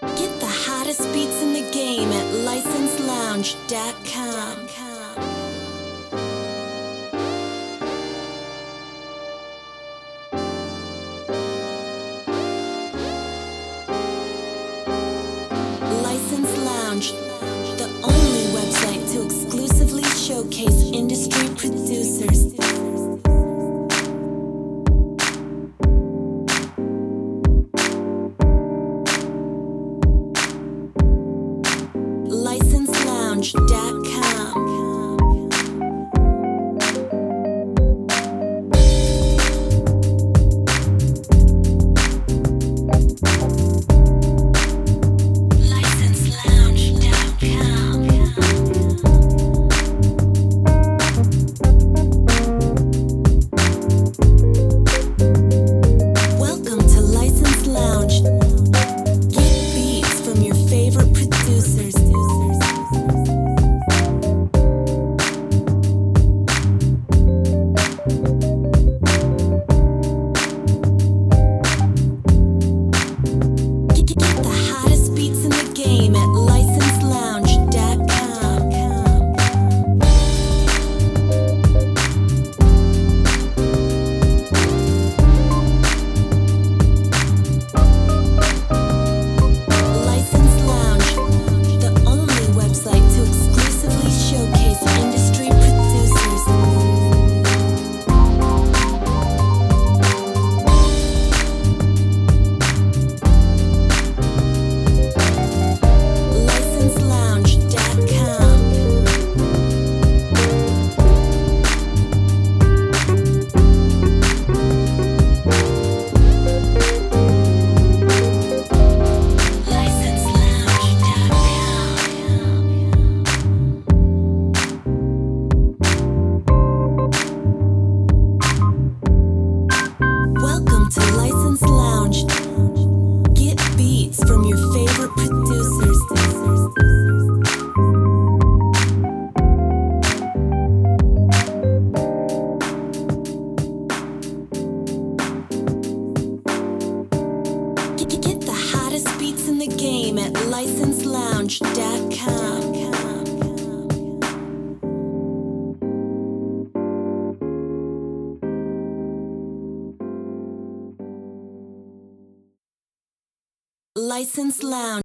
Get the hottest beats in the game at licenselounge.com. License Lounge, the only website to exclusively showcase industry producers. licenselounge.com. Welcome to License Lounge. Get beats from your favorite producers. Get the hottest beats in the game at licenselounge.com. License Lounge, the only website to exclusively showcase industry producers. licenselounge.com. Welcome to License Lounge. Get beats from your favorite producers. Get the hottest beats in the game at licenselounge.com. License Lounge.